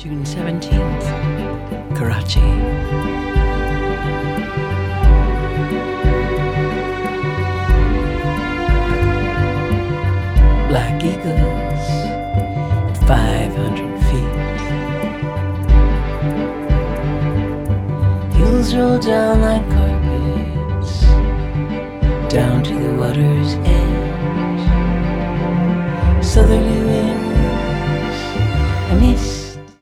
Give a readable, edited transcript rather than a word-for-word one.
June 17th, Karachi. Black eagles at 500 feet. Hills roll down like carpets, down to the water's edge. Southerly winds, I miss